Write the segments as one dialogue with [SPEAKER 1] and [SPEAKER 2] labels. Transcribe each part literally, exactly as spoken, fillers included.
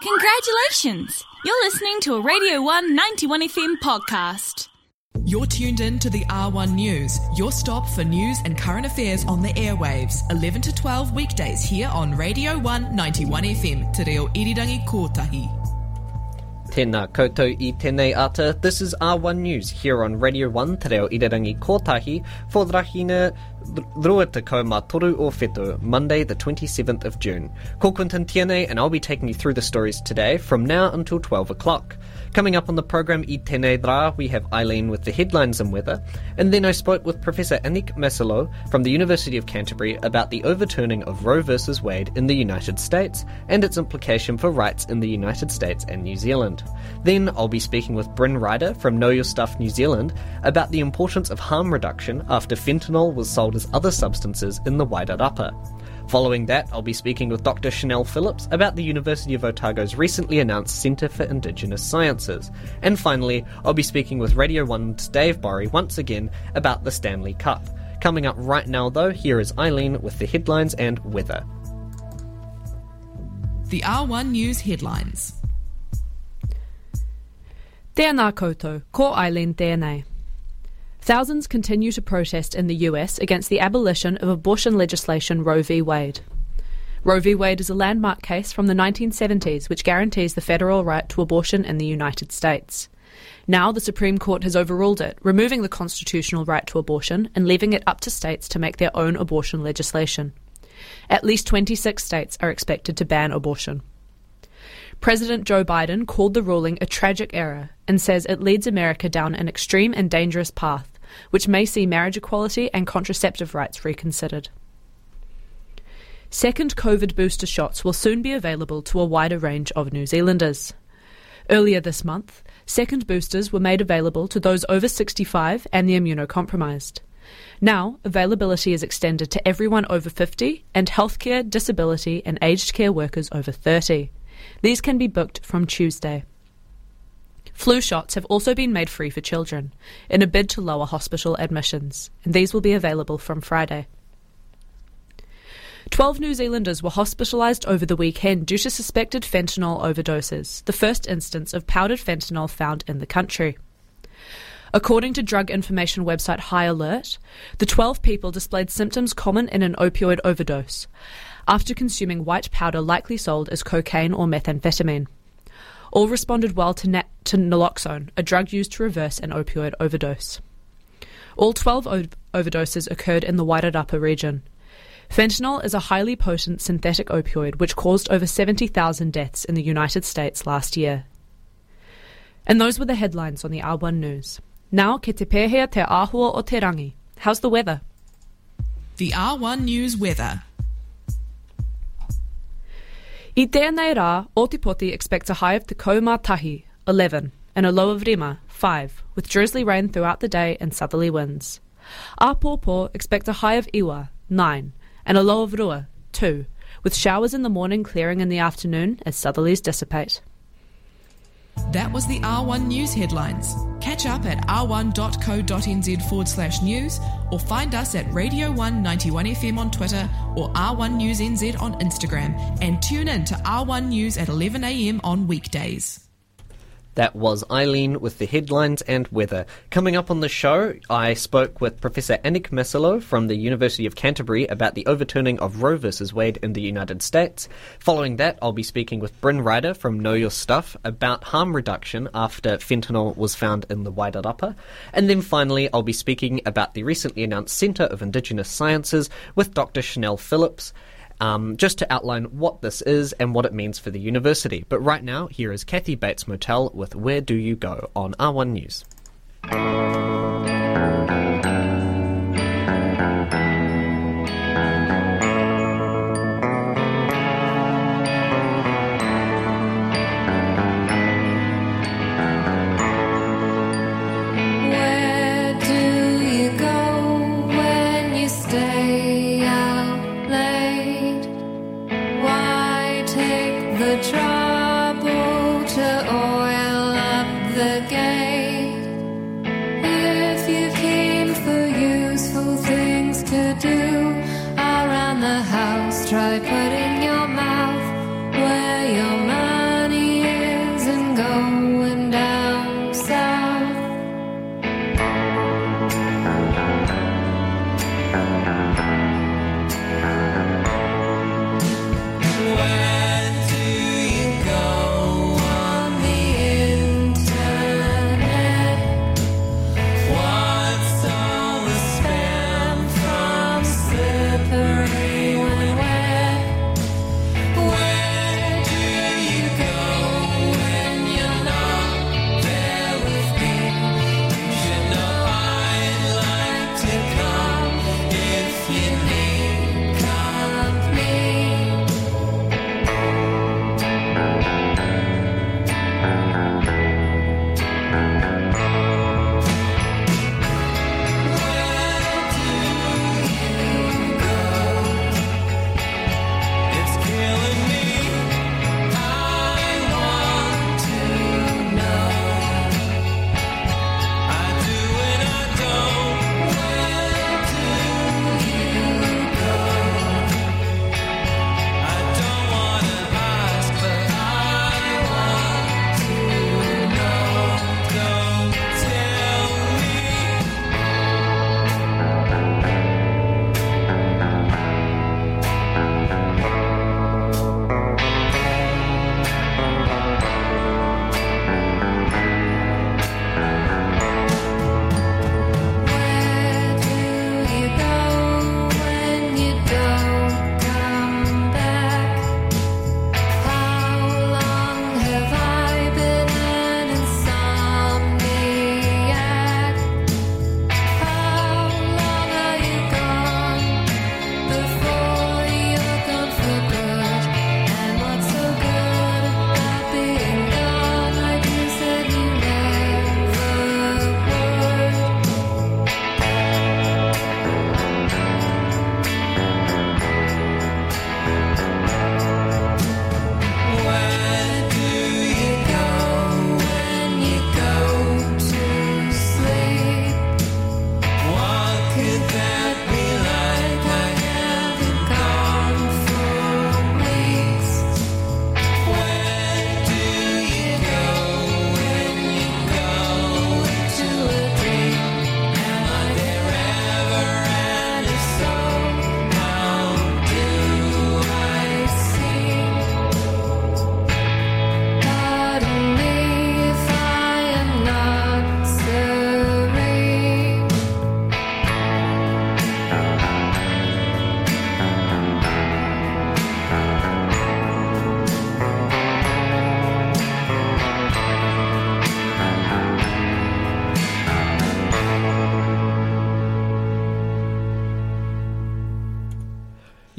[SPEAKER 1] Congratulations! You're listening to a Radio one ninety-one F M podcast.
[SPEAKER 2] You're tuned in to the R one News, your stop for news and current affairs on the airwaves, eleven to twelve weekdays here on Radio one ninety-one F M, Te Reo Irirangi Kotahi.
[SPEAKER 3] Tēnā koutou I tēnei ata. This is R one News here on Radio one Te Reo Irirangi Kotahi for the rahina Ruatakau mā toru o whetū, Monday the twenty-seventh of June. Ko Quinton Tierney and I'll be taking you through the stories today from now until twelve o'clock. Coming up on the programme I tēnei rā, we have Eileen with the headlines and weather, and then I spoke with Professor Anik Maslow from the University of Canterbury about the overturning of Roe versus Wade in the United States and its implication for rights in the United States and New Zealand. Then I'll be speaking with Bryn Ryder from Know Your Stuff New Zealand about the importance of harm reduction after fentanyl was sold as other substances in the Wairarapa. Following that, I'll be speaking with Doctor Chanel Phillips about the University of Otago's recently announced Centre for Indigenous Sciences. And finally, I'll be speaking with Radio one's Dave Borry once again about the Stanley Cup. Coming up right now though, here is Eileen with the headlines and weather.
[SPEAKER 2] The R one News headlines.
[SPEAKER 4] Tēnā koutou, ko Eileen tēnei. Thousands continue to protest in the U S against the abolition of abortion legislation Roe v. Wade. Roe v. Wade is a landmark case from the nineteen seventies which guarantees the federal right to abortion in the United States. Now the Supreme Court has overruled it, removing the constitutional right to abortion and leaving it up to states to make their own abortion legislation. At least twenty-six states are expected to ban abortion. President Joe Biden called the ruling a tragic error and says it leads America down an extreme and dangerous path, which may see marriage equality and contraceptive rights reconsidered. Second COVID booster shots will soon be available to a wider range of New Zealanders. Earlier this month, second boosters were made available to those over sixty-five and the immunocompromised. Now, availability is extended to everyone over fifty and healthcare, disability and aged care workers over thirty. These can be booked from Tuesday. Flu shots have also been made free for children, in a bid to lower hospital admissions, and these will be available from Friday. Twelve New Zealanders were hospitalised over the weekend due to suspected fentanyl overdoses, the first instance of powdered fentanyl found in the country. According to drug information website High Alert, the twelve people displayed symptoms common in an opioid overdose, after consuming white powder likely sold as cocaine or methamphetamine. All responded well to, na- to naloxone, a drug used to reverse an opioid overdose. All twelve o- overdoses occurred in the Wairarapa region. Fentanyl is a highly potent synthetic opioid which caused over seventy thousand deaths in the United States last year. And those were the headlines on the R one News. Now, ke te pēhea te āhua o te rangi. How's the weather?
[SPEAKER 2] The R one News weather.
[SPEAKER 4] I tēnei rā, Otipoti expects a high of te kaumā tahi, eleven, and a low of Rima, five, with drizzly rain throughout the day and southerly winds. Āpōpō expects a high of Iwa, nine, and a low of Rua, two, with showers in the morning clearing in the afternoon as southerlies dissipate.
[SPEAKER 2] That was the R one News headlines. Catch up at r one dot co dot n z forward slash news or find us at Radio one ninety-one F M on Twitter or R one News N Z on Instagram and tune in to R one News at eleven a m on weekdays.
[SPEAKER 3] That was Eileen with the headlines and weather. Coming up on the show, I spoke with Professor Anik Maslow from the University of Canterbury about the overturning of Roe versus Wade in the United States. Following that, I'll be speaking with Bryn Ryder from Know Your Stuff about harm reduction after fentanyl was found in the Wairarapa. And then finally, I'll be speaking about the recently announced Centre of Indigenous Sciences with Doctor Chanel Phillips, Um, just to outline what this is and what it means for the university. But right now, here is Kathy Bates Motel with Where Do You Go on R one News.
[SPEAKER 5] Trouble to oil up the gate.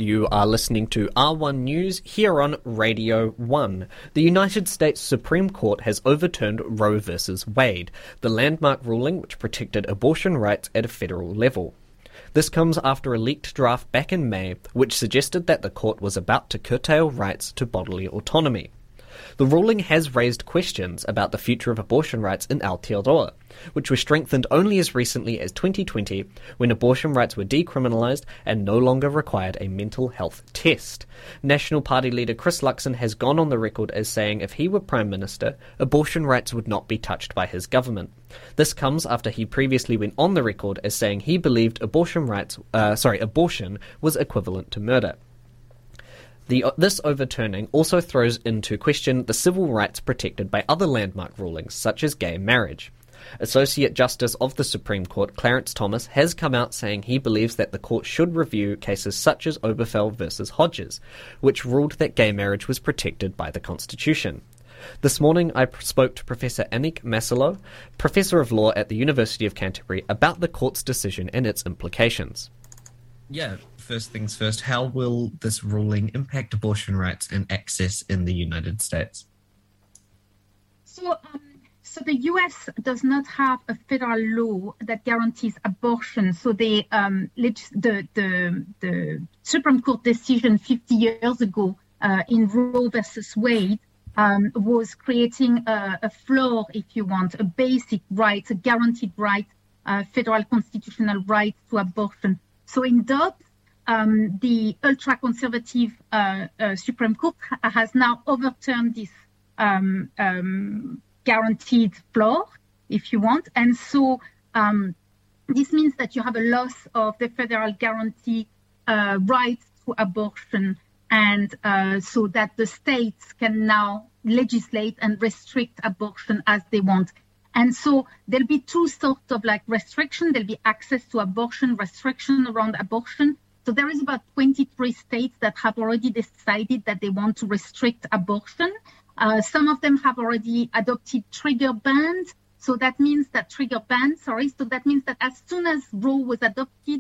[SPEAKER 3] You are listening to R one News here on Radio one. The United States Supreme Court has overturned Roe v. Wade, the landmark ruling which protected abortion rights at a federal level. This comes after a leaked draft back in May which suggested that the court was about to curtail rights to bodily autonomy. The ruling has raised questions about the future of abortion rights in Aotearoa, which were strengthened only as recently as twenty twenty, when abortion rights were decriminalised and no longer required a mental health test. National Party leader Chris Luxon has gone on the record as saying if he were Prime Minister, abortion rights would not be touched by his government. This comes after he previously went on the record as saying he believed abortion rights, uh, sorry, abortion was equivalent to murder. The, this overturning also throws into question the civil rights protected by other landmark rulings, such as gay marriage. Associate Justice of the Supreme Court, Clarence Thomas, has come out saying he believes that the court should review cases such as Obergefell versus Hodges, which ruled that gay marriage was protected by the Constitution. This morning I spoke to Professor Anik Masilo, Professor of Law at the University of Canterbury, about the court's decision and its implications.
[SPEAKER 5] Yeah, first things first, how will this ruling impact abortion rights and access in the United States?
[SPEAKER 6] So, um, so the U S does not have a federal law that guarantees abortion. So the um, the, the the Supreme Court decision fifty years ago uh, in Roe versus Wade um, was creating a, a floor, if you want, a basic right, a guaranteed right, uh, federal constitutional right to abortion. So in Dobbs, um, the ultra-conservative uh, uh, Supreme Court ha- has now overturned this um, um, guaranteed floor, if you want. And so um, this means that you have a loss of the federal guarantee uh, right to abortion, and uh, so that the states can now legislate and restrict abortion as they want. And so there'll be two sorts of like restriction. There'll be access to abortion, restriction around abortion. So there is about twenty-three states that have already decided that they want to restrict abortion. Uh, some of them have already adopted trigger bans. So that means that trigger bans, sorry. So that means that as soon as Roe was adopted,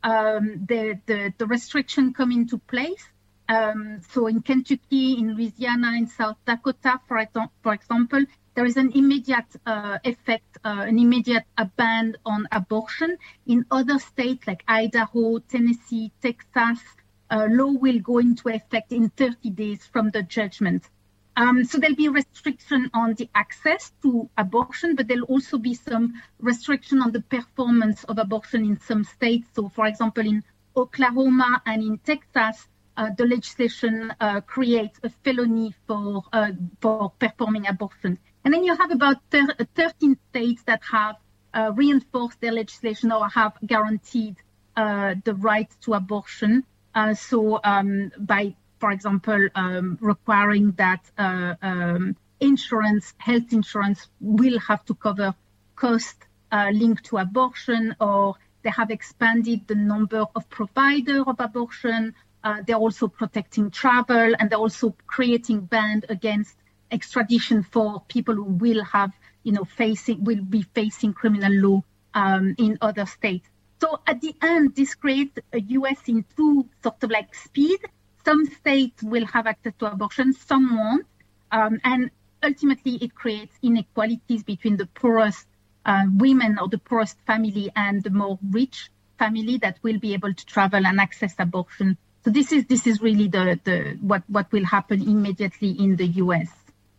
[SPEAKER 6] um, the, the, the restriction come into place. Um, so in Kentucky, in Louisiana, in South Dakota, for, for example, there is an immediate uh, effect, uh, an immediate uh, ban on abortion. In other states like Idaho, Tennessee, Texas, uh, law will go into effect in thirty days from the judgment. Um, so there'll be restriction on the access to abortion, but there'll also be some restriction on the performance of abortion in some states. So, for example, in Oklahoma and in Texas, uh, the legislation uh, creates a felony for uh, for performing abortion. And then you have about thirteen states that have uh, reinforced their legislation or have guaranteed uh, the right to abortion. Uh, so um, by, for example, um, requiring that uh, um, insurance, health insurance will have to cover costs uh, linked to abortion, or they have expanded the number of providers of abortion. Uh, they're also protecting travel, and they're also creating bans against extradition for people who will have, you know, facing, will be facing criminal law um, in other states. So at the end, this creates a U S in two sort of like speed. Some states will have access to abortion, some won't. Um, and ultimately, it creates inequalities between the poorest uh, women or the poorest family and the more rich family that will be able to travel and access abortion. So this is this is really the, the what, what will happen immediately in the U S.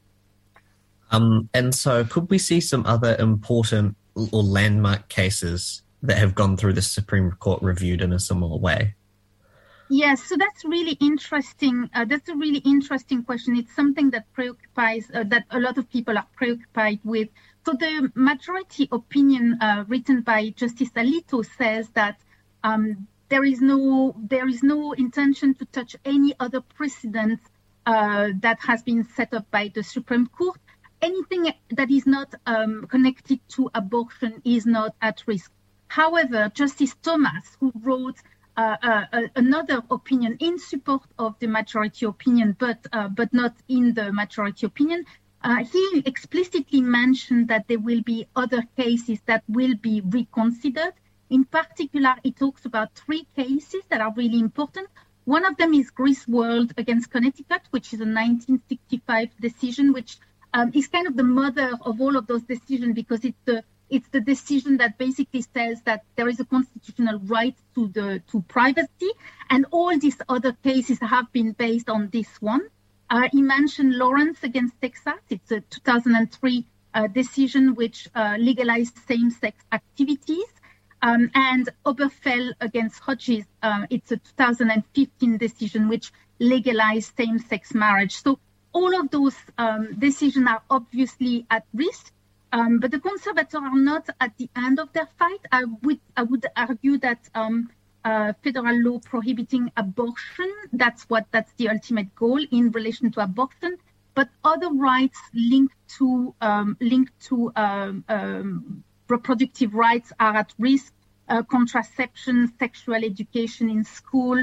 [SPEAKER 5] Um, and so could we see some other important or landmark cases that have gone through the Supreme Court reviewed in a similar way?
[SPEAKER 6] Yes, so that's really interesting. Uh, that's a really interesting question. It's something that preoccupies, uh, that a lot of people are preoccupied with. So the majority opinion uh, written by Justice Alito says that um, there is no there is no intention to touch any other precedent uh, that has been set up by the Supreme Court. Anything that is not um, connected to abortion is not at risk. However, Justice Thomas, who wrote uh, uh, another opinion in support of the majority opinion, but uh, but not in the majority opinion, uh, he explicitly mentioned that there will be other cases that will be reconsidered. In particular, he talks about three cases that are really important. One of them is Griswold against Connecticut, which is a nineteen sixty-five decision, which um, is kind of the mother of all of those decisions because it's the it's the decision that basically says that there is a constitutional right to the to privacy, and all these other cases have been based on this one. Uh, he mentioned Lawrence against Texas. It's a two thousand three uh, decision which uh, legalized same-sex activities. Um, and Oberfell against Hodges, uh, it's a two thousand fifteen decision which legalized same-sex marriage. So all of those um, decisions are obviously at risk, um, but the conservatives are not at the end of their fight. I would I would argue that um, uh, federal law prohibiting abortion, that's what that's the ultimate goal in relation to abortion. But other rights linked to um, linked to um, um, reproductive rights are at risk. Uh, contraception, sexual education in school,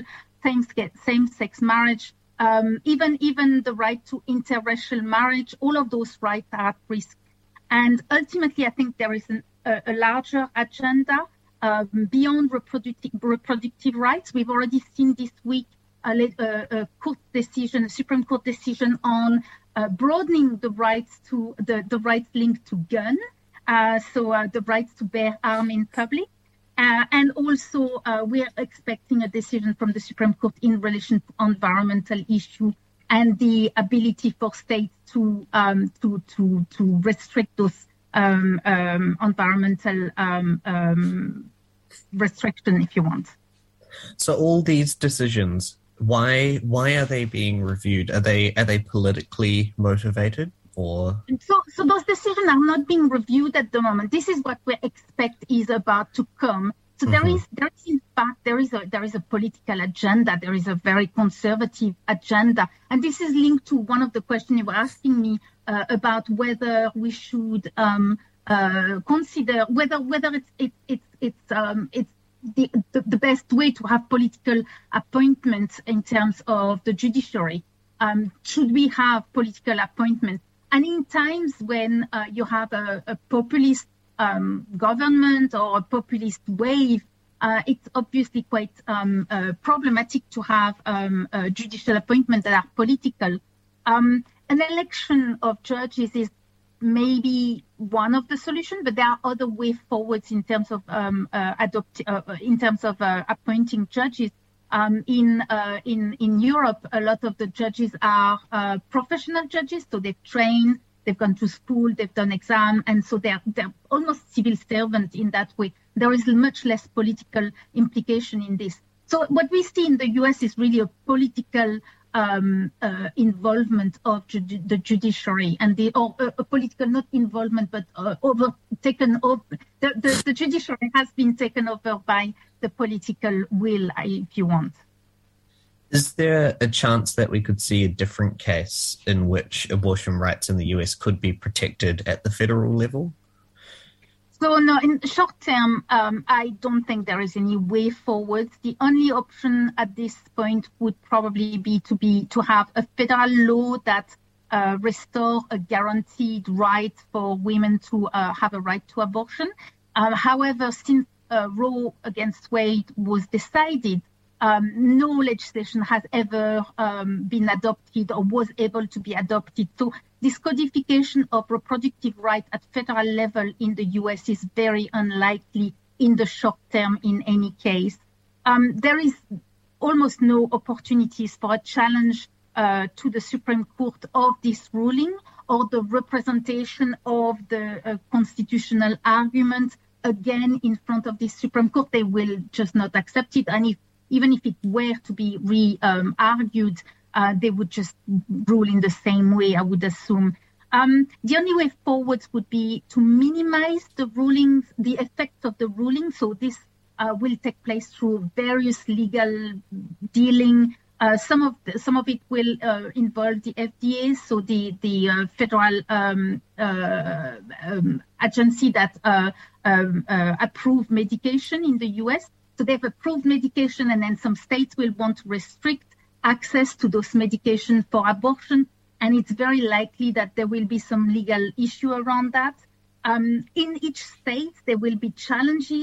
[SPEAKER 6] same-sex marriage, um, even even the right to interracial marriage. All of those rights are at risk. And ultimately, I think there is an, a, a larger agenda um, beyond reproductive, reproductive rights. We've already seen this week a, a, a court decision, a Supreme Court decision on uh, broadening the rights to the, the rights linked to gun, uh, so uh, the rights to bear arms in public. Uh, and also, uh, we're expecting a decision from the Supreme Court in relation to environmental issue and the ability for states to um, to to to restrict those um, um, environmental um, um, restriction, if you want.
[SPEAKER 5] So, all these decisions, why why are they being reviewed? Are they are they politically motivated? Or...
[SPEAKER 6] So, so those decisions are not being reviewed at the moment. This is what we expect is about to come. So mm-hmm. there is, there is in fact, there is a there is a political agenda. There is a very conservative agenda, and this is linked to one of the questions you were asking me uh, about whether we should um, uh, consider whether whether it's it, it, it's um, it's the, the the best way to have political appointments in terms of the judiciary. Um, should we have political appointments? And in times when uh, you have a, a populist um, government or a populist wave, uh, it's obviously quite um, uh, problematic to have um, uh, judicial appointments that are political. Um, an election of judges is maybe one of the solutions, but there are other ways forwards in terms of um, uh, adopt uh, in terms of uh, appointing judges. Um, in uh, in in Europe, a lot of the judges are uh, professional judges, so they've trained, they've gone to school, they've done exam, and so they're they're almost civil servants in that way. There is much less political implication in this. So what we see in the U S is really a political um, uh, involvement of ju- the judiciary, and the or uh, a political not involvement, but uh, over taken over. The, the, the judiciary has been taken over by the political will, if you want.
[SPEAKER 5] Is there a chance that we could see a different case in which abortion rights in the U S could be protected at the federal level?
[SPEAKER 6] So, no, in the short term, um, I don't think there is any way forward. The only option at this point would probably be to be to have a federal law that uh, restore a guaranteed right for women to uh, have a right to abortion. Um, however, since uh, Roe against Wade was decided, um, no legislation has ever um, been adopted or was able to be adopted. So this codification of reproductive rights at federal level in the U S is very unlikely in the short term in any case. Um, there is almost no opportunities for a challenge uh, to the Supreme Court of this ruling or the representation of the uh, constitutional argument again in front of the Supreme Court. They will just not accept it. And if, even if it were to be re-argued, um, Uh, they would just rule in the same way, I would assume. Um, the only way forward would be to minimize the rulings, the effects of the ruling. So this uh, will take place through various legal dealing. Uh, some of the, some of it will uh, involve the F D A, so the the uh, federal um, uh, um, agency that uh, um, uh, approve medication in the U S. So they've approved medication, and then some states will want to restrict access to those medications for abortion, and it's very likely that there will be some legal issue around that. Um, in each state, there will be challenges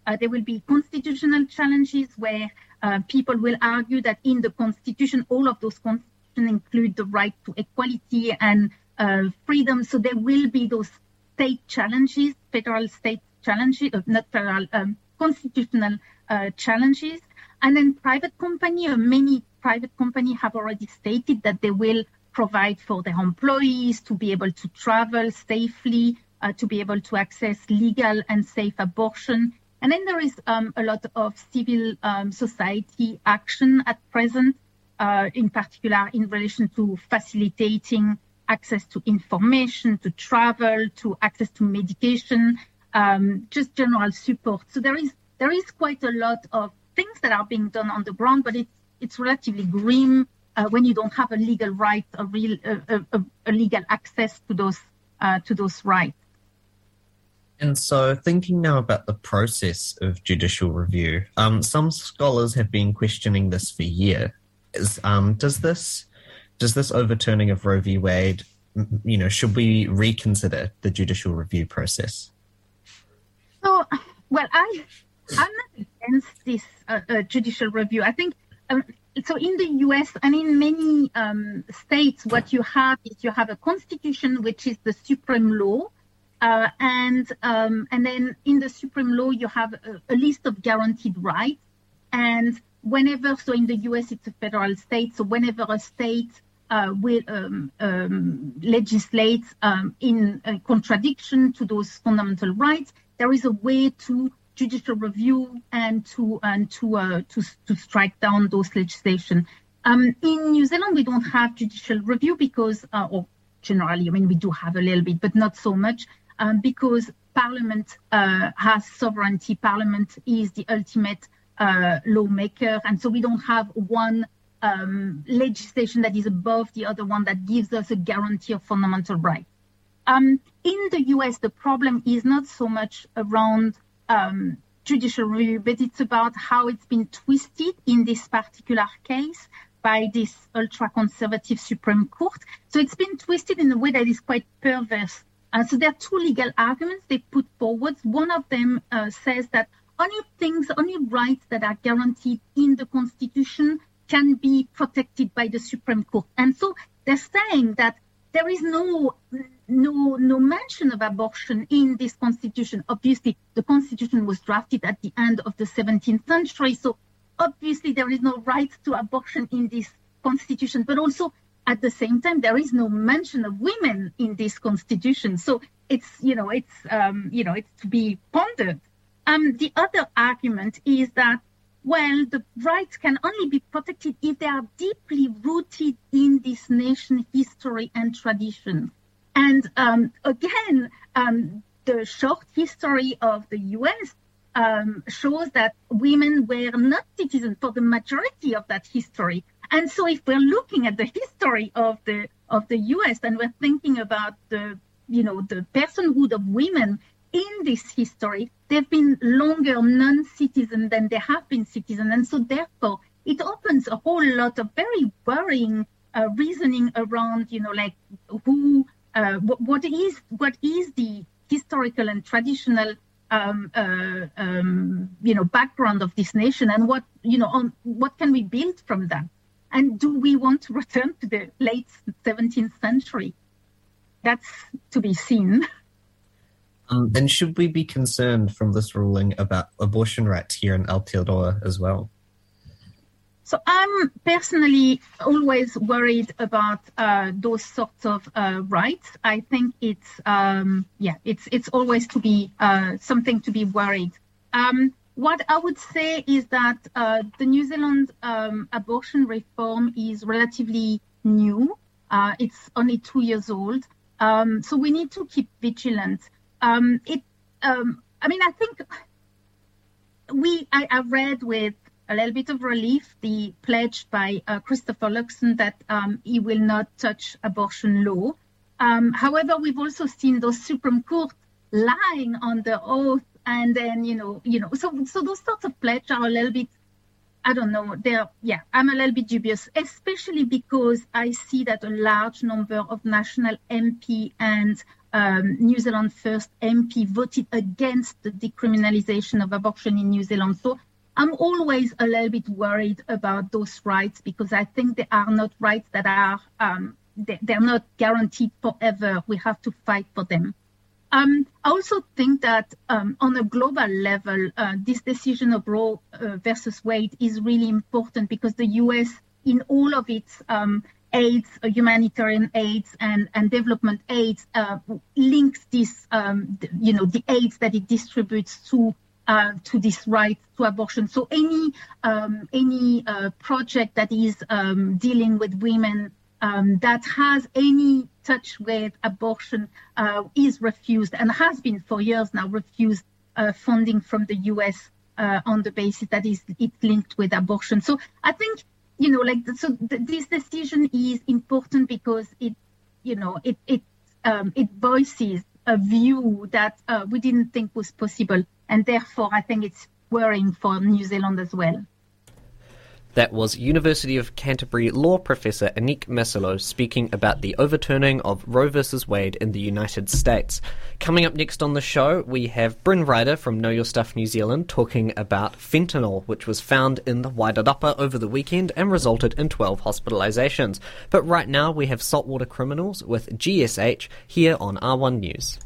[SPEAKER 6] Uh, there will be constitutional challenges where uh, people will argue that in the Constitution, all of those constitutions include the right to equality and uh, freedom. So there will be those state challenges, federal state challenges, uh, not federal, um, constitutional uh, challenges. And then private company, or many private companies have already stated that they will provide for their employees to be able to travel safely, uh, to be able to access legal and safe abortion. And then there is um, a lot of civil um, society action at present, uh, in particular in relation to facilitating access to information, to travel, to access to medication, um, just general support. So there is there is quite a lot of things that are being done on the ground, but it's it's relatively grim uh, when you don't have a legal right, a real a, a, a legal access to those uh, to those rights.
[SPEAKER 5] And so, thinking now about the process of judicial review, um, some scholars have been questioning this for years. Um, does this does this overturning of Roe v. Wade, you know, should we reconsider the judicial review process?
[SPEAKER 6] So, well, I I'm not against this uh, uh, judicial review. I think um, so. In the U S and in many um, states, what you have is you have a constitution, which is the supreme law. Uh, and um, and then in the supreme law, you have a, a list of guaranteed rights. And whenever, so in the U S, it's a federal state. So whenever a state uh, will um, um, legislate um, in a contradiction to those fundamental rights, there is a way to judicial review and to and to uh, to to strike down those legislation. Um, in New Zealand, we don't have judicial review because, uh, or generally, I mean, we do have a little bit, but not so much. Um, because Parliament uh, has sovereignty. Parliament is the ultimate uh, lawmaker. And so we don't have one um, legislation that is above the other one that gives us a guarantee of fundamental rights. Um, in the U S, the problem is not so much around um, judicial review, but it's about how it's been twisted in this particular case by this ultra-conservative Supreme Court. So it's been twisted in a way that is quite perverse. Uh, so there are two legal arguments they put forward. One of them uh, says that only things, only rights that are guaranteed in the Constitution can be protected by the Supreme Court. And so they're saying that there is no no no mention of abortion in this Constitution. Obviously, the Constitution was drafted at the end of the seventeenth century, so obviously there is no right to abortion in this Constitution, but also at the same time, there is no mention of women in this Constitution. So it's, you know, it's, um, you know, it's to be pondered. Um, the other argument is that, well, the rights can only be protected if they are deeply rooted in this nation history and tradition. And um, again, um, the short history of the U S um, shows that women were not citizens for the majority of that history. And so if we're looking at the history of the of the U S and we're thinking about the, you know, the personhood of women in this history, they've been longer non-citizen than they have been citizen. And so therefore, it opens a whole lot of very worrying uh, reasoning around, you know, like who, uh, what, what is what is the historical and traditional Um, uh, um, you know, background of this nation, and what, you know, on what can we build from that? And do we want to return to the late seventeenth century? That's to be seen.
[SPEAKER 5] Um, and should we be concerned from this ruling about abortion rights here in Aotearoa as well?
[SPEAKER 6] So I'm personally always worried about uh, those sorts of uh, rights. I think it's um, yeah, it's it's always to be uh, something to be worried. Um, what I would say is that uh, the New Zealand um, abortion reform is relatively new. Uh, it's only two years old, um, so we need to keep vigilant. Um, it, um, I mean, I think we I, I read with a little bit of relief the pledge by uh, Christopher Luxon that um, he will not touch abortion law. Um, however, we've also seen those Supreme Court lying on the oath, and then you know, you know, so so those sorts of pledges are a little bit I don't know. They're, yeah, I'm a little bit dubious, especially because I see that a large number of national M P and um, New Zealand First M P voted against the decriminalisation of abortion in New Zealand. So I'm always a little bit worried about those rights because I think they are not rights that are, um, they, they're not guaranteed forever. We have to fight for them. Um, I also think that um, on a global level, uh, this decision of Roe uh, versus Wade is really important because the U S, in all of its um, aids, uh, humanitarian aids and, and development aids, uh, links this, um, th- you know, the aids that it distributes to uh, to this right to abortion. So any um, any uh, project that is um, dealing with women um, that has any touch with abortion uh, is refused and has been for years now refused uh, funding from the U S uh, on the basis that is it's linked with abortion. So I think, you know, like, so th- this decision is important because it, you know, it it um, it voices a view that uh, we didn't think was possible. And therefore, I think it's worrying for New Zealand as well.
[SPEAKER 3] That was University of Canterbury law professor Anik Masilo speaking about the overturning of Roe versus Wade in the United States. Coming up next on the show, we have Bryn Ryder from Know Your Stuff New Zealand talking about fentanyl, which was found in the Wairarapa over the weekend and resulted in twelve hospitalisations. But right now, we have Saltwater Criminals with G S H here on R one News.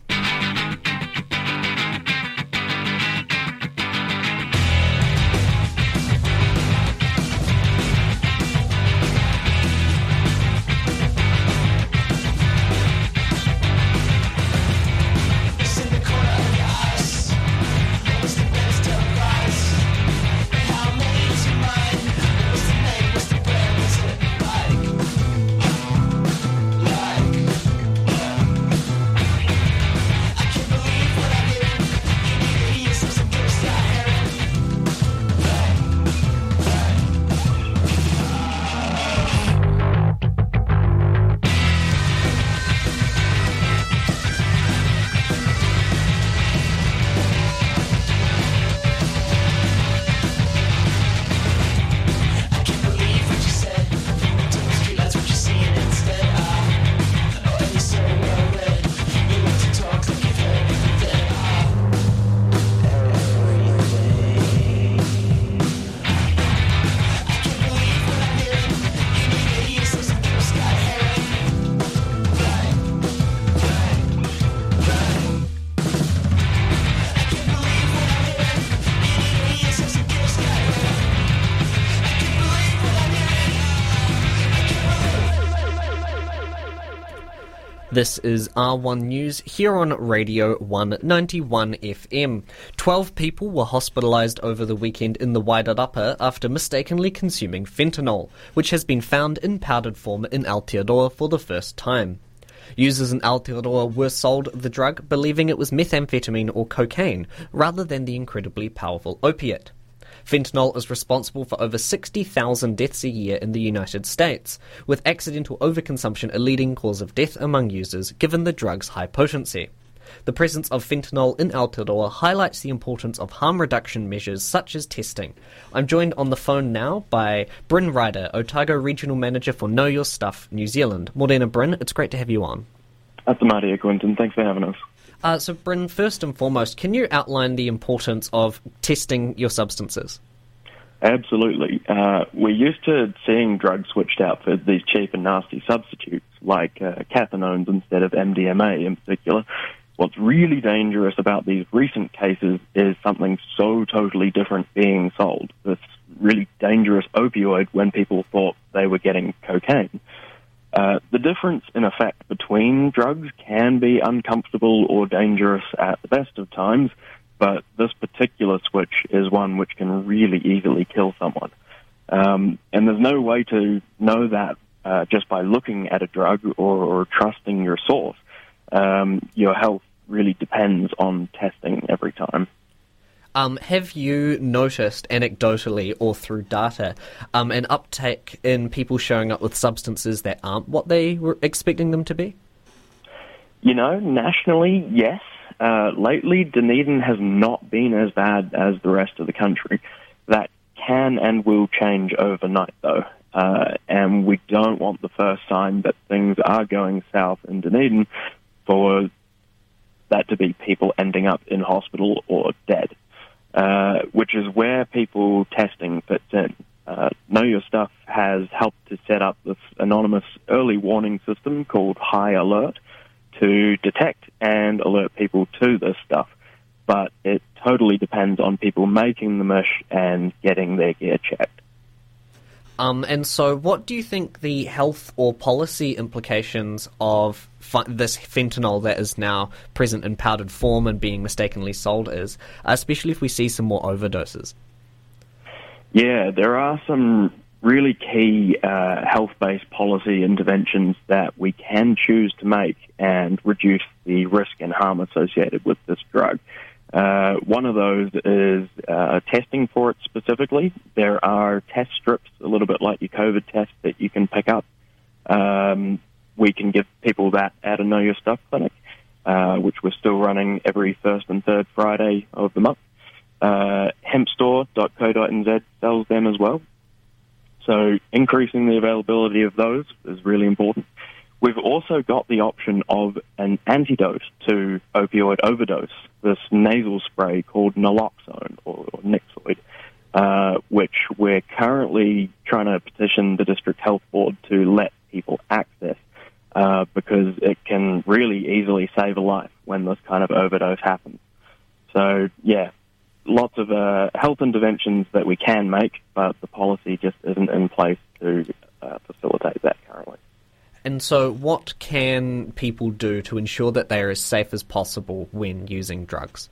[SPEAKER 3] This is R one News here on Radio one ninety-one F M. Twelve people were hospitalised over the weekend in the Wairarapa after mistakenly consuming fentanyl, which has been found in powdered form in Aotearoa for the first time. Users in Aotearoa were sold the drug believing it was methamphetamine or cocaine, rather than the incredibly powerful opiate. Fentanyl is responsible for over sixty thousand deaths a year in the United States, with accidental overconsumption a leading cause of death among users given the drug's high potency. The presence of fentanyl in Aotearoa highlights the importance of harm reduction measures such as testing. I'm joined on the phone now by Bryn Ryder, Otago Regional Manager for Know Your Stuff New Zealand. Morena, Bryn, it's great to have you on.
[SPEAKER 7] Ata Maria, Quinton. Thanks for having us.
[SPEAKER 3] Uh, so, Bryn, first and foremost, can you outline the importance of testing your substances?
[SPEAKER 7] Absolutely. Uh, we're used to seeing drugs switched out for these cheap and nasty substitutes, like uh, cathinones instead of M D M A in particular. What's really dangerous about these recent cases is something so totally different being sold. This really dangerous opioid when people thought they were getting cocaine. Uh, the difference in effect between drugs can be uncomfortable or dangerous at the best of times, but this particular switch is one which can really easily kill someone. Um, and there's no way to know that uh, just by looking at a drug or, or trusting your source. Um, your health really depends on testing every time.
[SPEAKER 3] Um, have you noticed anecdotally or through data um, an uptake in people showing up with substances that aren't what they were expecting them to be?
[SPEAKER 7] You know, nationally, yes. Uh, lately, Dunedin has not been as bad as the rest of the country. That can and will change overnight, though. Uh, and we don't want the first sign that things are going south in Dunedin for that to be people ending up in hospital or dead, uh, which is where people testing fits in. Uh, Know Your Stuff has helped to set up this anonymous early warning system called High Alert to detect and alert people to this stuff. But it totally depends on people making the mish and getting their gear checked.
[SPEAKER 3] Um, and so what do you think the health or policy implications of fi- this fentanyl that is now present in powdered form and being mistakenly sold is, especially if we see some more overdoses?
[SPEAKER 7] Yeah, there are some really key uh, health-based policy interventions that we can choose to make and reduce the risk and harm associated with this drug. Uh, one of those is uh, testing for it specifically. There are test strips, a little bit like your COVID test, that you can pick up. Um, we can give people that at a Know Your Stuff clinic, uh, which we're still running every first and third Friday of the month. Uh, hemp store dot co dot n z sells them as well. So increasing the availability of those is really important. We've also got the option of an antidote to opioid overdose, this nasal spray called naloxone or, or Nixoid, uh, which we're currently trying to petition the District Health Board to let people access uh, because it can really easily save a life when this kind of overdose happens. So, yeah, lots of uh, health interventions that we can make, but the policy just isn't in place to uh, facilitate that currently.
[SPEAKER 3] And so what can people do to ensure that they are as safe as possible when using drugs?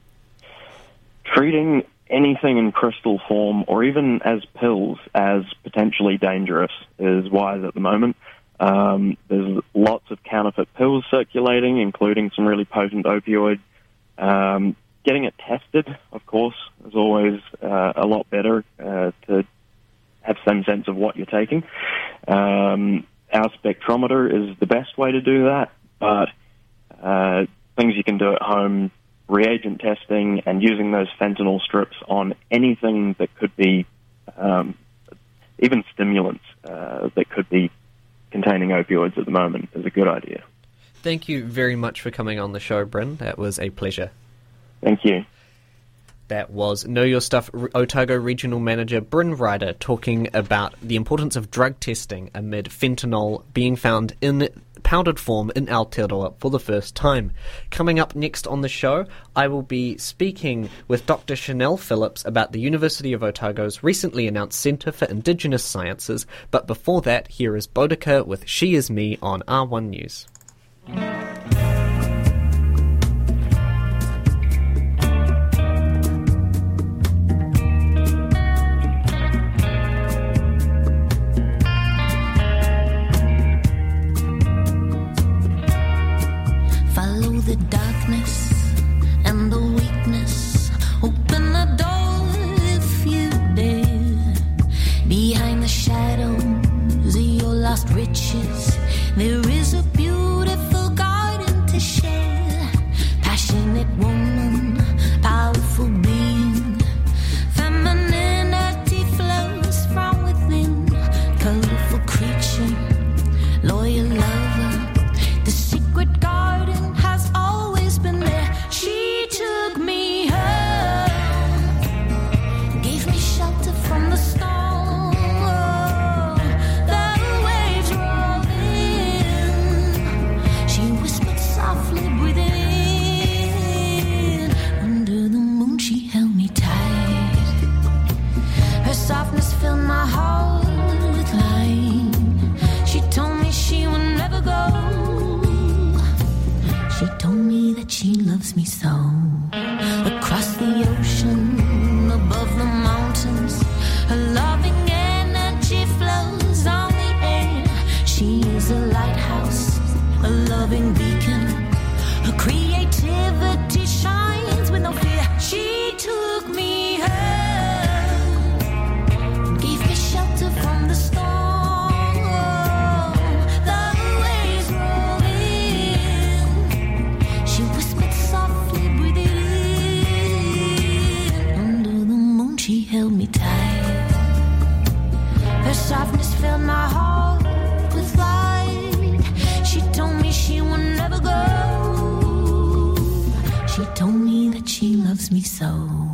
[SPEAKER 7] Treating anything in crystal form or even as pills as potentially dangerous is wise at the moment. Um, there's lots of counterfeit pills circulating, including some really potent opioids. Um, getting it tested, of course, is always uh, a lot better uh, to have some sense of what you're taking. Um, our spectrometer is the best way to do that, but uh, things you can do at home, reagent testing and using those fentanyl strips on anything that could be, um, even stimulants uh, that could be containing opioids at the moment is a good idea.
[SPEAKER 3] Thank you very much for coming on the show, Bryn. That was a pleasure.
[SPEAKER 7] Thank you.
[SPEAKER 3] That was Know Your Stuff Otago Regional Manager Bryn Ryder talking about the importance of drug testing amid fentanyl being found in powdered form in Aotearoa for the first time. Coming up next on the show, I will be speaking with Doctor Chanel Phillips about the University of Otago's recently announced Centre for Indigenous Sciences, but before that, here is Boudica with She Is Me on R one News.
[SPEAKER 8] Riches, there is a beautiful garden to share. Passionate woman, powerful being, femininity flows from within. Colorful creature, loyal lover, the secret garden has always been there. She took me home, gave me shelter from the storm. Softness filled my heart with light. She told me she would never go. She told me that she loves me so. Across the ocean, above the mountains, her loving energy flows on the air. She is a lighthouse, a loving beacon. Her creativity shines with no fear. She took me her. From the storm, the waves roll in. She whispered softly, breathe it in. Under the moon, she held me tight. that she loves me so.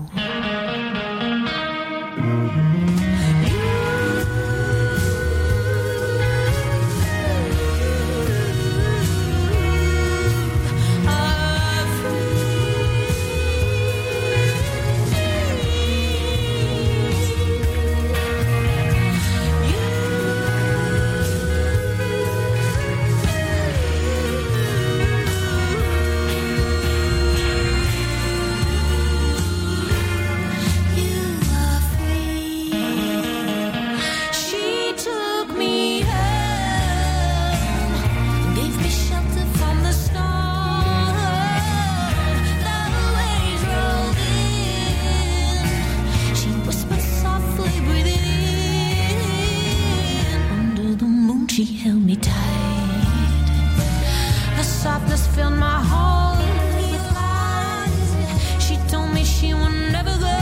[SPEAKER 8] She held me tight. Her softness filled my heart with light. She told me she would never go.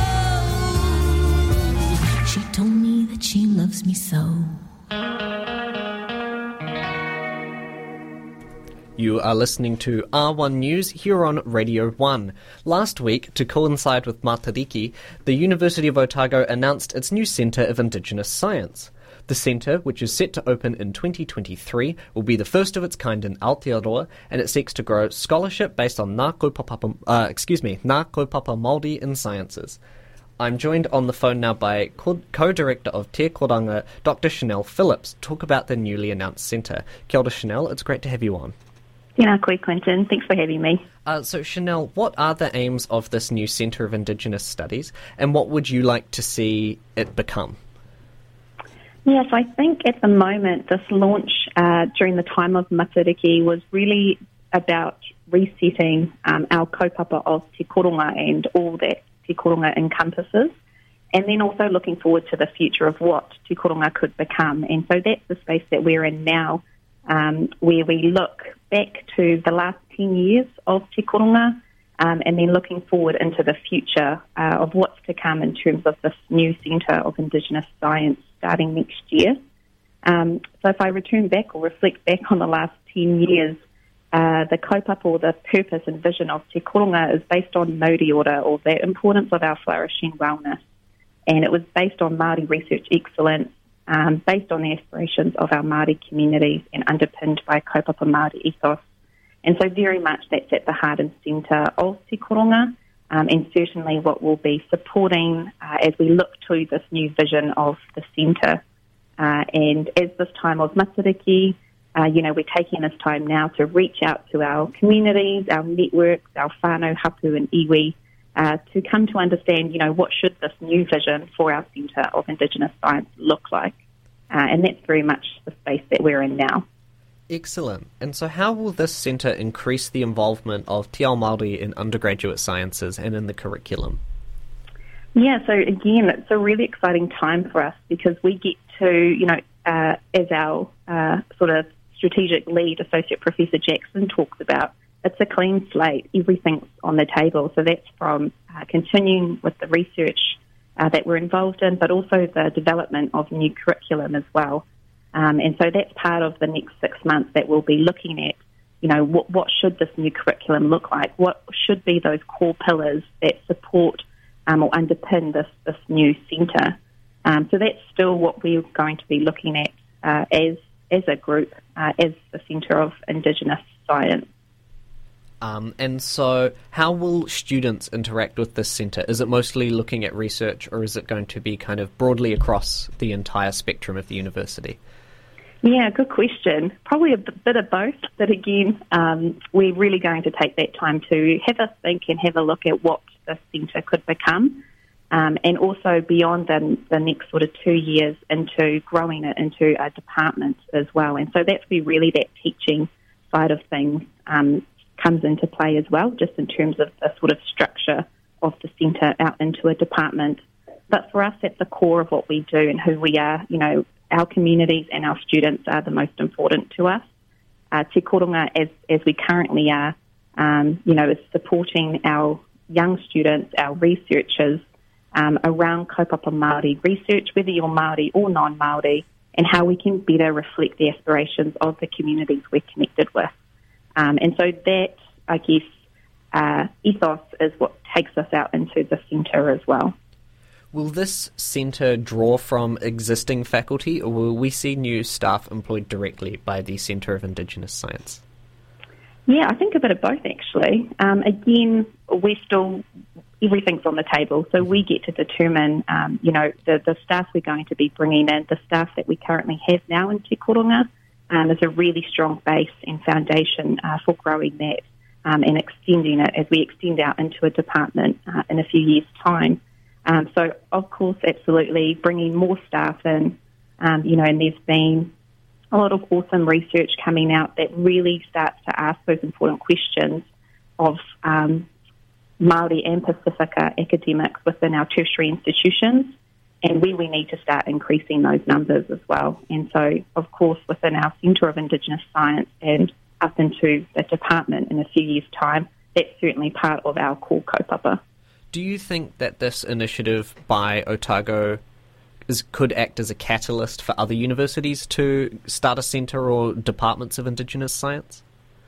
[SPEAKER 8] She told me that she loves me so.
[SPEAKER 3] You are listening to R one News here on Radio one. Last week, to coincide with Matariki, the University of Otago announced its new Centre of Indigenous Science. The centre, which is set to open in twenty twenty-three, will be the first of its kind in Aotearoa, and it seeks to grow scholarship based on Ngā Kaupapa, uh, excuse me, Ngā Kaupapa Māori in sciences. I'm joined on the phone now by co-director of Te Koranga, Doctor Chanel Phillips, to talk about the newly announced centre. Kia ora, Chanel. It's great to have you on.
[SPEAKER 9] Tēnā koe, Quentin. Thanks for having me.
[SPEAKER 3] Uh, so, Chanel, what are the aims of this new Centre of Indigenous Studies, and what would you like to see it become?
[SPEAKER 9] Yes, I think at the moment this launch uh, during the time of Matariki was really about resetting um, our kaupapa of Te Koronga and all that Te Koronga encompasses, and then also looking forward to the future of what Te Koronga could become. And so that's the space that we're in now, um, where we look back to the last ten years of Te Koronga, um, and then looking forward into the future uh, of what's to come in terms of this new Centre of Indigenous Science starting next year. Um, so if I return back or reflect back on the last ten years, uh, the kaupapa or the purpose and vision of Te Koronga is based on Māori ora, or the importance of our flourishing wellness. And it was based on Māori research excellence, um, based on the aspirations of our Māori communities and underpinned by kaupapa Māori ethos. And so very much that's at the heart and centre of Te Koronga. Um, and certainly what we'll be supporting uh, as we look to this new vision of the centre. Uh, and as this time of Matariki, uh, you know, we're taking this time now to reach out to our communities, our networks, our whānau, hapu and iwi, uh, to come to understand, you know, what should this new vision for our Centre of Indigenous Science look like. Uh, and that's very much the space that we're in now.
[SPEAKER 3] Excellent. And so how will this centre increase the involvement of Te Ao Māori in undergraduate sciences and in the curriculum?
[SPEAKER 9] Yeah, so again, it's a really exciting time for us because we get to, you know, uh, as our uh, sort of strategic lead, Associate Professor Jackson talks about, it's a clean slate. Everything's on the table. So that's from uh, continuing with the research uh, that we're involved in, but also the development of new curriculum as well. Um, and so that's part of the next six months that we'll be looking at, you know, what, what should this new curriculum look like? What should be those core pillars that support um, or underpin this, this new centre? Um, so that's still what we're going to be looking at uh, as as a group, uh, as the Centre of Indigenous Science.
[SPEAKER 3] Um, and so how will students interact with this centre? Is it mostly looking at research, or is it going to be kind of broadly across the entire spectrum of the university?
[SPEAKER 9] Yeah, good question. Probably a bit of both, but again, um, we're really going to take that time to have a think and have a look at what the centre could become, um, and also beyond the, the next sort of two years into growing it into a department as well. And so that's where really that teaching side of things um, comes into play as well, just in terms of the sort of structure of the centre out into a department. But for us, at the core of what we do and who we are, you know, our communities and our students are the most important to us. Uh, Te Koronga, as, as we currently are, um, you know, is supporting our young students, our researchers, um, around kaupapa Māori research, whether you're Māori or non-Māori, and how we can better reflect the aspirations of the communities we're connected with. Um, and so that, I guess, uh, ethos is what takes us out into the centre as well.
[SPEAKER 3] Will this centre draw from existing faculty, or will we see new staff employed directly by the Centre of Indigenous Science?
[SPEAKER 9] Yeah, I think a bit of both, actually. Um, again, we're still, everything's on the table, so we get to determine, um, you know, the, the staff we're going to be bringing in. The staff that we currently have now in Te Koronga um, is a really strong base and foundation uh, for growing that um, and extending it as we extend out into a department uh, in a few years' time. Um, so, of course, absolutely, bringing more staff in, um, you know, and there's been a lot of awesome research coming out that really starts to ask those important questions of um, Māori and Pasifika academics within our tertiary institutions, and where we need to start increasing those numbers as well. And so, of course, within our Centre of Indigenous Science and up into the department in a few years' time, that's certainly part of our core kaupapa.
[SPEAKER 3] Do you think that this initiative by Otago is, could act as a catalyst for other universities to start a centre or departments of Indigenous science?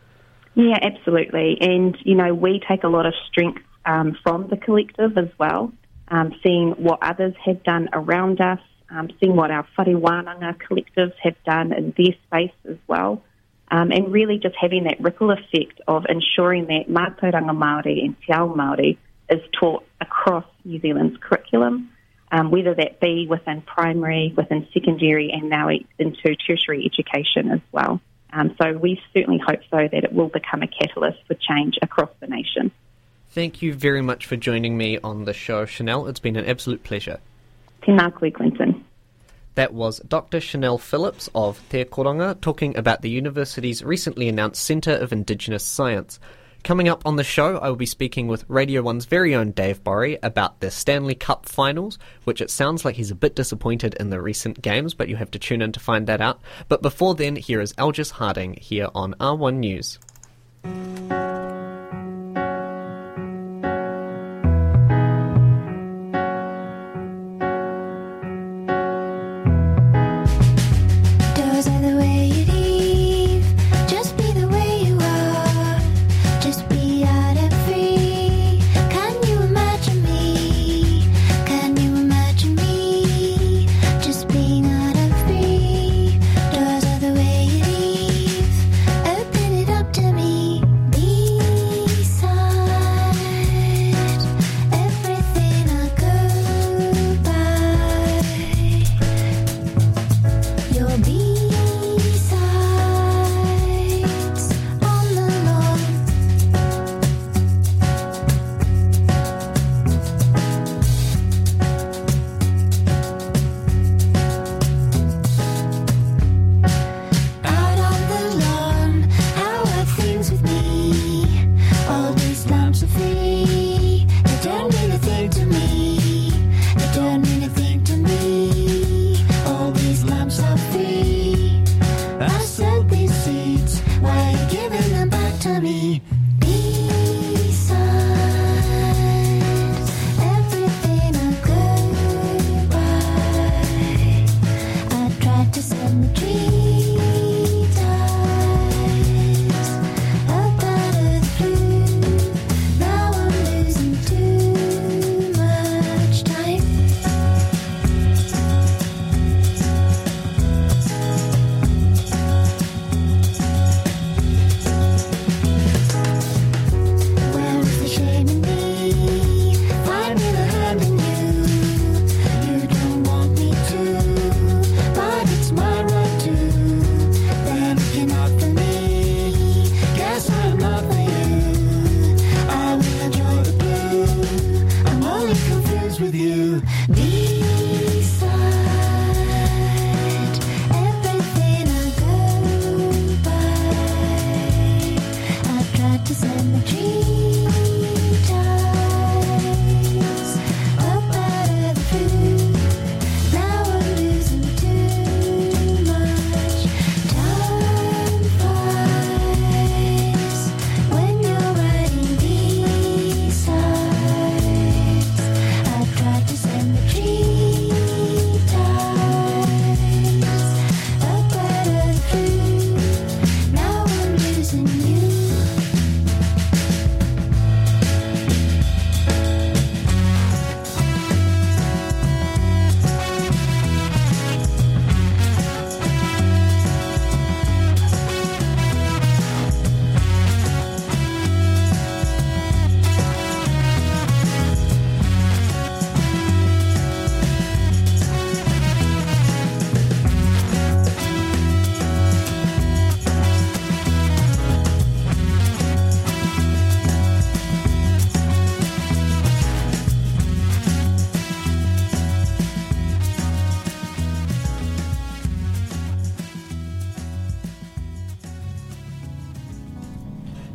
[SPEAKER 9] Yeah, absolutely. And, you know, we take a lot of strength um, from the collective as well, um, seeing what others have done around us, um, seeing what our Whare Wānanga collectives have done in their space as well, um, and really just having that ripple effect of ensuring that Mātauranga Māori and Te Ao Māori is taught across New Zealand's curriculum, um, whether that be within primary, within secondary, and now into tertiary education as well. Um, so we certainly hope so that it will become a catalyst for change across the nation.
[SPEAKER 3] Thank you very much for joining me on the show, Chanel. It's been an absolute pleasure.
[SPEAKER 9] Tēnā koe, Clinton.
[SPEAKER 3] That was Doctor Chanel Phillips of Te Koronga talking about the university's recently announced Centre of Indigenous Science. Coming up on the show, I will be speaking with Radio one's very own Dave Borry about the Stanley Cup finals, which it sounds like he's a bit disappointed in the recent games, but you have to tune in to find that out. But before then, here is Algis Harding here on R one News.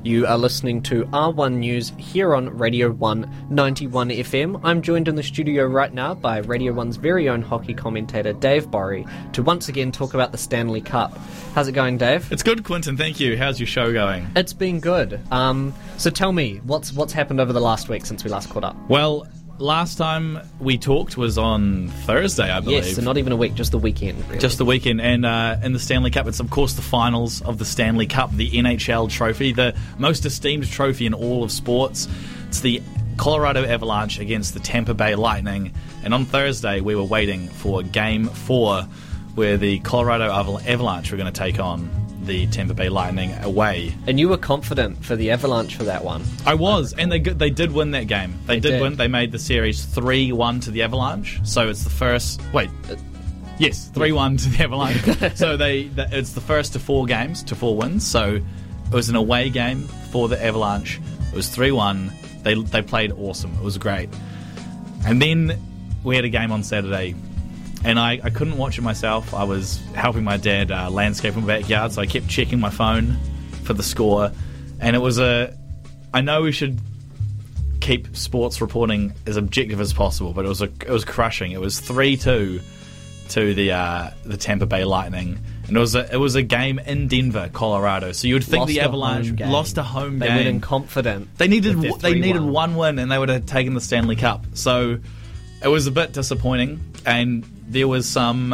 [SPEAKER 3] You are listening to R one News here on Radio one ninety-one F M. I'm joined in the studio right now by Radio one's very own hockey commentator Dave Borry to once again talk about the Stanley Cup. How's it going, Dave?
[SPEAKER 10] It's good, Quinton, thank you. How's your show going?
[SPEAKER 3] It's been good. Um, so tell me, what's what's happened over the last week since we last caught up?
[SPEAKER 10] Well, last time we talked was on Thursday, I believe.
[SPEAKER 3] Yes, so not even a week, just the weekend, really.
[SPEAKER 10] Just the weekend. And uh, in the Stanley Cup, it's of course the finals of the Stanley Cup, the N H L trophy, the most esteemed trophy in all of sports. It's the Colorado Avalanche against the Tampa Bay Lightning. And on Thursday, we were waiting for Game four, where the Colorado Avalanche were going to take on the Tampa Bay Lightning away.
[SPEAKER 3] And you were confident for the Avalanche for that one.
[SPEAKER 10] I was, and they they did win that game. They,
[SPEAKER 3] They
[SPEAKER 10] did,
[SPEAKER 3] did.
[SPEAKER 10] win. They made the series three one to the Avalanche. So it's the first... Wait. uh, Yes, three one to the Avalanche. So they th- it's the first to four games, to four wins. So it was an away game for the Avalanche. It was three one. They, they played awesome. It was great. And then we had a game on Saturday. And I, I couldn't watch it myself. I was helping my dad uh, landscape in my backyard, so I kept checking my phone for the score. And it was a... I know we should keep sports reporting as objective as possible, but it was a it was crushing. It was three two to the uh, the Tampa Bay Lightning. And it was a, it was a game in Denver, Colorado. So you would think
[SPEAKER 3] Lost
[SPEAKER 10] the
[SPEAKER 3] a
[SPEAKER 10] Avalanche
[SPEAKER 3] home game.
[SPEAKER 10] lost a home
[SPEAKER 3] They
[SPEAKER 10] game.
[SPEAKER 3] went in confident.
[SPEAKER 10] They needed
[SPEAKER 3] with their
[SPEAKER 10] they needed
[SPEAKER 3] three one.
[SPEAKER 10] one win, and they would have taken the Stanley Cup. So it was a bit disappointing, and there was some.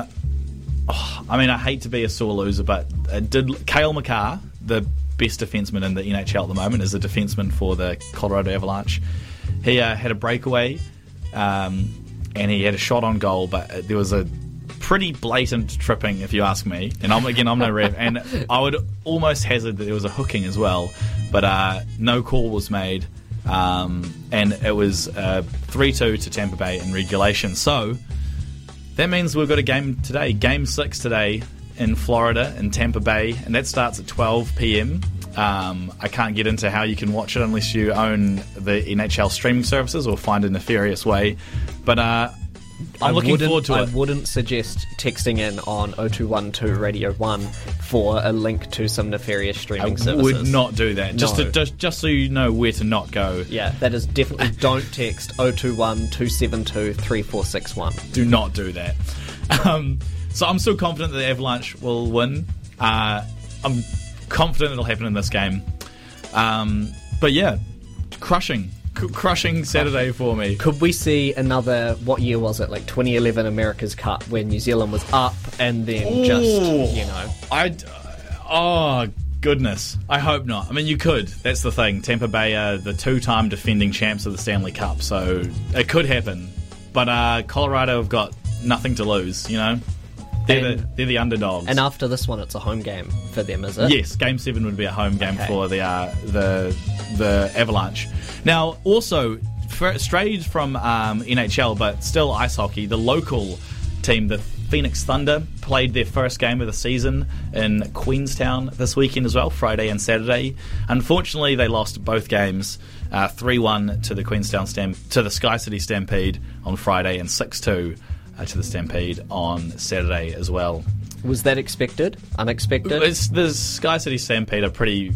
[SPEAKER 10] Oh, I mean, I hate to be a sore loser, but it did Cale Makar, the best defenseman in the N H L at the moment, is a defenseman for the Colorado Avalanche. He uh, had a breakaway, um, and he had a shot on goal, but there was a pretty blatant tripping, if you ask me. And I'm again, I'm no ref, and I would almost hazard that there was a hooking as well, but uh, no call was made. Um, and it was uh, three two to Tampa Bay in regulation. So that means we've got a game today, Game six today in Florida, in Tampa Bay, and that starts at twelve p.m. Um, I can't get into how you can watch it unless you own the N H L streaming services or find a nefarious way. But uh, I'm
[SPEAKER 3] I
[SPEAKER 10] looking
[SPEAKER 3] wouldn't-
[SPEAKER 10] forward to
[SPEAKER 3] I
[SPEAKER 10] it.
[SPEAKER 3] wouldn't suggest texting in on oh two one two Radio one for a link to some nefarious streaming
[SPEAKER 10] I
[SPEAKER 3] services.
[SPEAKER 10] would not do that. Just,
[SPEAKER 3] No.
[SPEAKER 10] to, just just so you know where to not go.
[SPEAKER 3] Yeah, that is definitely don't text oh two one two seven two three four six one.
[SPEAKER 10] Do not do that. Um, so I'm still confident that the Avalanche will win. Uh, I'm confident it'll happen in this game. Um, but yeah, crushing. C- crushing Saturday for me.
[SPEAKER 3] Could we see another, what year was it, like twenty eleven America's Cup, where New Zealand was up and then just,
[SPEAKER 10] Ooh.
[SPEAKER 3] you know...
[SPEAKER 10] I oh goodness, I hope not. I mean, you could. That's the thing. Tampa Bay are the two-time defending champs of the Stanley Cup, so it could happen. But uh, Colorado have got nothing to lose. You know, they're
[SPEAKER 3] And-
[SPEAKER 10] the they're the underdogs.
[SPEAKER 3] And after this one, it's a home game for them, is it?
[SPEAKER 10] Yes, Game Seven would be a home game
[SPEAKER 3] Okay.
[SPEAKER 10] for the uh, the the Avalanche. Now, also for, strayed from um, N H L, but still ice hockey. The local team, the Phoenix Thunder, played their first game of the season in Queenstown this weekend as well, Friday and Saturday. Unfortunately, they lost both games, uh, three one to the Queenstown Stamp to the Sky City Stampede on Friday, and six two uh, to the Stampede on Saturday as well.
[SPEAKER 3] Was that expected? Unexpected?
[SPEAKER 10] It's, the Sky City Stampede are pretty,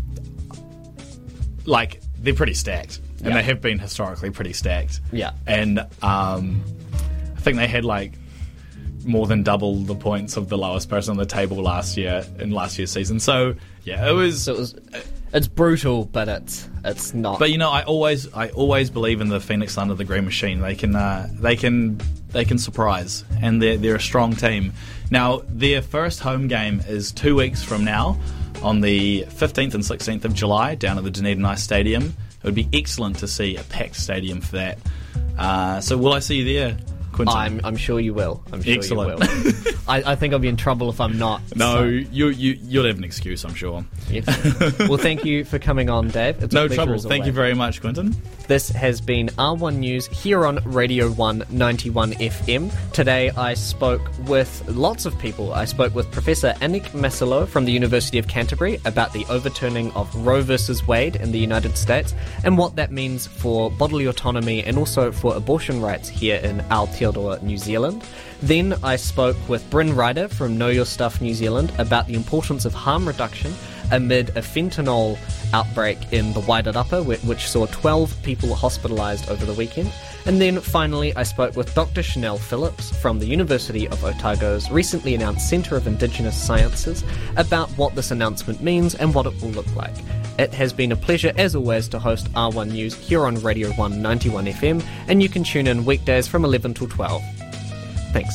[SPEAKER 10] like, they're pretty stacked. And
[SPEAKER 3] Yeah.
[SPEAKER 10] they have been historically pretty stacked.
[SPEAKER 3] Yeah.
[SPEAKER 10] And um, I think they had, like, more than double the points of the lowest person on the table last year, in last year's season. So, yeah, it was...
[SPEAKER 3] So it was... It's brutal, but it's it's not...
[SPEAKER 10] But, you know, I always I always believe in the Phoenix Thunder, the Green Machine. They can uh, they can they can surprise, and they're they're a strong team. Now, their first home game is two weeks from now, on the fifteenth and sixteenth of July, down at the Dunedin Ice Stadium. It would be excellent to see a packed stadium for that. Uh, so, will I see you there, Quinton?
[SPEAKER 3] I'm, I'm sure you will. I'm sure
[SPEAKER 10] Excellent.
[SPEAKER 3] you will. I, I think I'll be in trouble if I'm not.
[SPEAKER 10] No,
[SPEAKER 3] so-
[SPEAKER 10] you you you'll have an excuse, I'm sure.
[SPEAKER 3] Yes. Well, thank you for coming on, Dave. It's a
[SPEAKER 10] No
[SPEAKER 3] pleasure
[SPEAKER 10] trouble.
[SPEAKER 3] as
[SPEAKER 10] Thank you
[SPEAKER 3] always.
[SPEAKER 10] very much, Quinton.
[SPEAKER 3] This has been R one News here on Radio one ninety-one F M. Today I spoke with lots of people. I spoke with Professor Anik Masilo from the University of Canterbury about the overturning of Roe versus Wade in the United States and what that means for bodily autonomy and also for abortion rights here in Aotearoa, New Zealand. Then I spoke with Bryn Ryder from Know Your Stuff New Zealand about the importance of harm reduction, amid a fentanyl outbreak in the Wairarapa, which saw twelve people hospitalised over the weekend. And then finally, I spoke with Doctor Chanel Phillips from the University of Otago's recently announced Centre of Indigenous Sciences about what this announcement means and what it will look like. It has been a pleasure, as always, to host R one News here on Radio one ninety-one F M, and you can tune in weekdays from eleven till twelve. Thanks.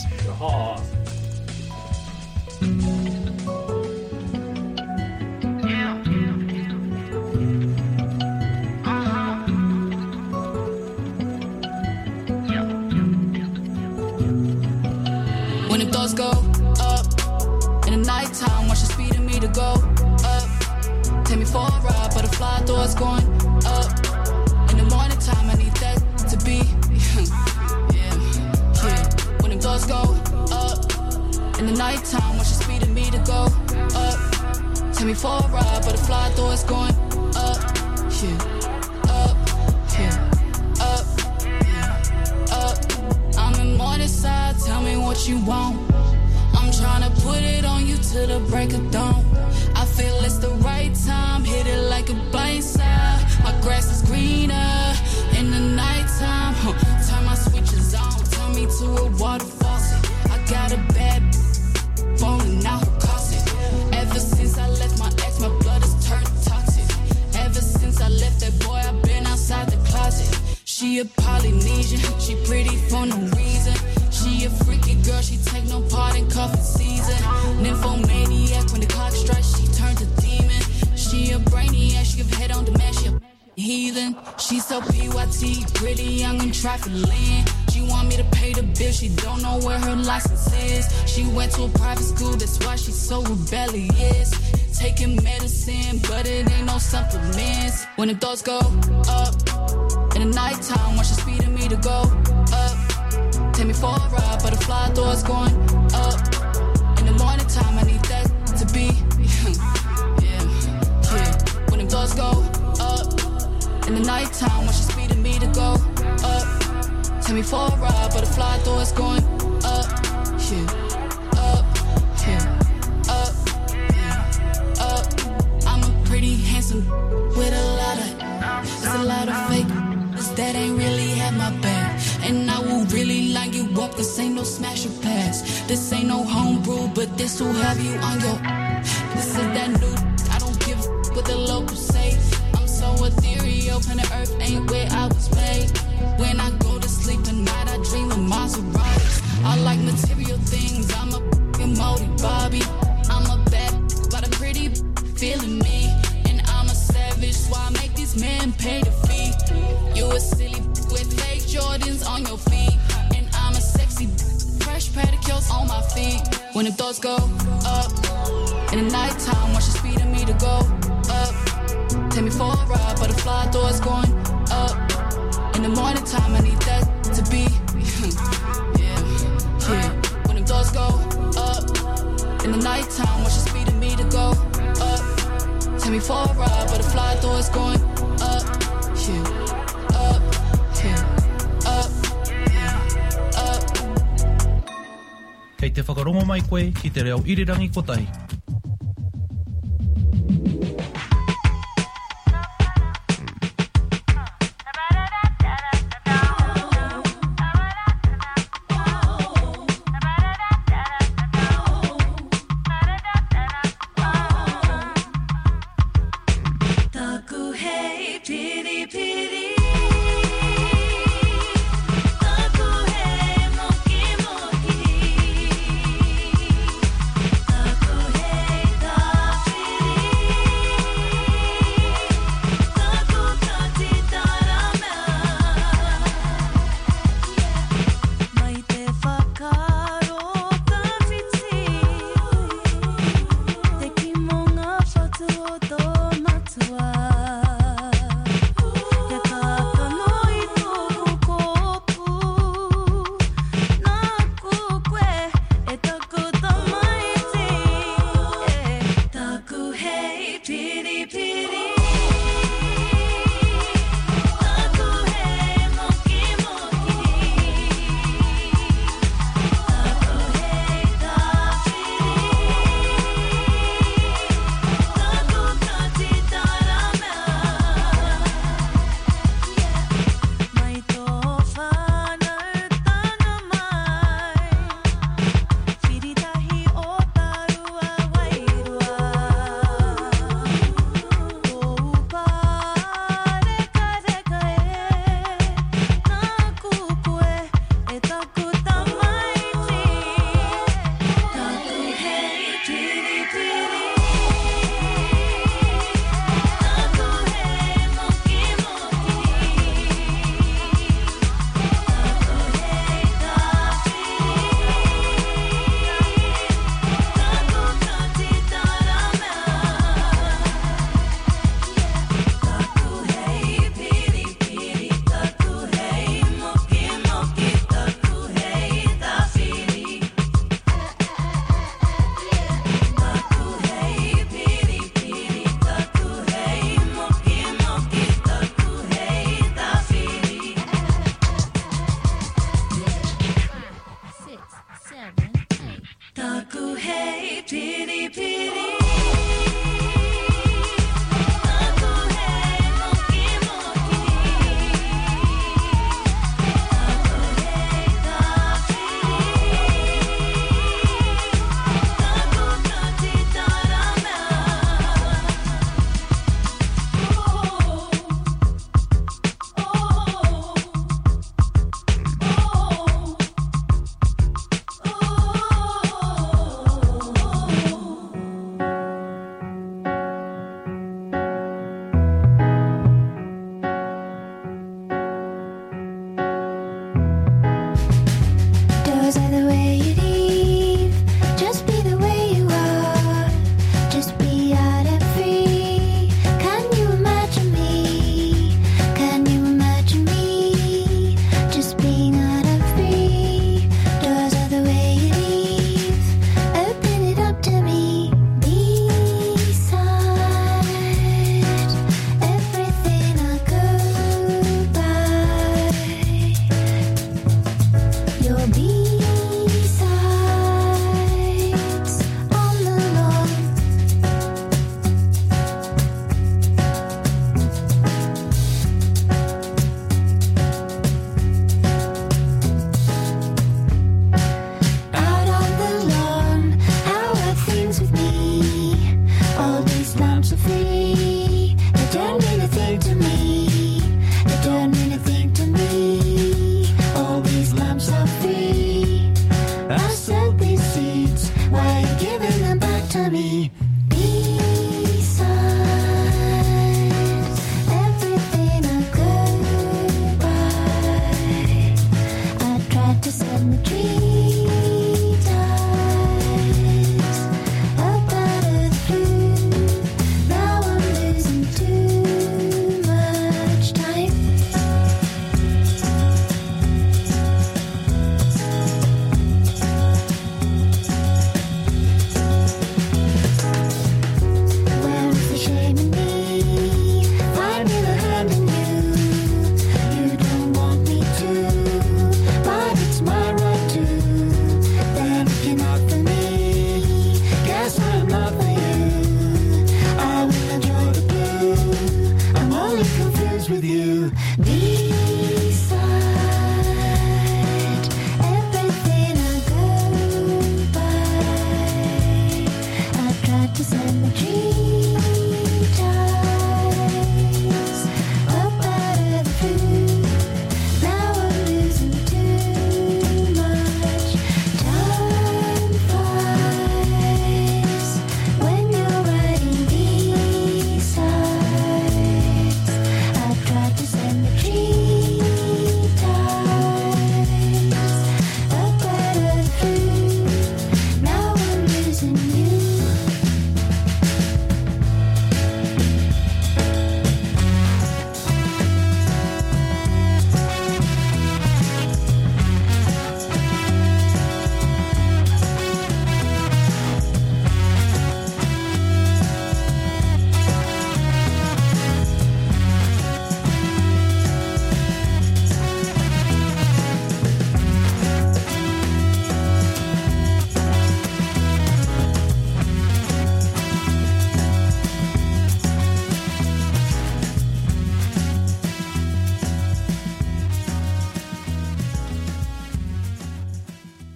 [SPEAKER 11] When the doors go up in the nighttime, watch the speed of me to go up. Take me for a ride, butterfly doors going up. In the morning time, I need that to be. yeah, yeah. When the doors go up in the nighttime, watch the speed of me to go up. Take me for a ride, butterfly doors going up. Yeah, up, yeah, up, yeah, up. I'm in Morningside, tell me what you want. I'm tryna put it on you till the break of dawn. I feel it's the right time, hit it like a blind side. My grass is greener in the nighttime. Huh. Turn my switches on, turn me to a water faucet. I got a bad falling out her closet. Ever since I left my ex, my blood has turned toxic. Ever since I left that boy, I've been outside the closet. She a Polynesian, she pretty for no reason. She a freaky girl, she take no part in cuffing season. Nymphomaniac, when the clock strikes, she turns a demon. She a brainiac, she give head on demand, she a heathen. She so P Y T, pretty young and trifling. She want me to pay the bill, she don't know where her license is. She went to a private school, that's why she's so rebellious. Taking medicine, but it ain't no supplements. When the doors go up in the nighttime, watch the speed of me to go up. Take me for a ride, butterfly doors going up. In the morning time, I need that to be. yeah, yeah. When the doors go up in the nighttime, watch the speed of me to go up. Take me for a ride, butterfly doors going up. Yeah, up, yeah, up, yeah, up. I'm a pretty handsome with a lot of, it's a lot of fake. That ain't really had my back. And I will really line you up, this ain't no smash or pass. This ain't no homebrew, but this will have you on your. This is that new, I don't give a what the locals say. I'm so ethereal, planet Earth ain't where I was made. When I go to sleep at night, I dream of Maseratis. I like material things, I'm a f***ing moldy Bobby. I'm a bad, but a pretty feeling me. And I'm a savage, so I make these men pay the fee. You a silly with fake Jordans on your feet. And I'm a sexy fresh pedicures on my feet. When the doors go up in the nighttime, watch the speed of me to go up. Take me for a ride, butterfly doors going up. In the morning time, I need that to be. yeah, yeah. When the doors go up in the nighttime, watch the speed of me to go up. Take me for a ride, butterfly doors going up. Yeah.
[SPEAKER 12] Kei te whakarongo mai koe ki te reo irirangi kotahi.
[SPEAKER 8] Hey with you. Beside everything I go by, I tried to send the tree times up out of the food. Now I'm losing too much. Time flies when you're riding B-sides. I tried to send the tree times up out of the food. Now I'm losing you.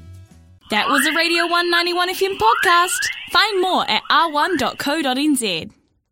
[SPEAKER 1] That was a Radio one ninety-one F M podcast. Find more at r one dot co dot n z.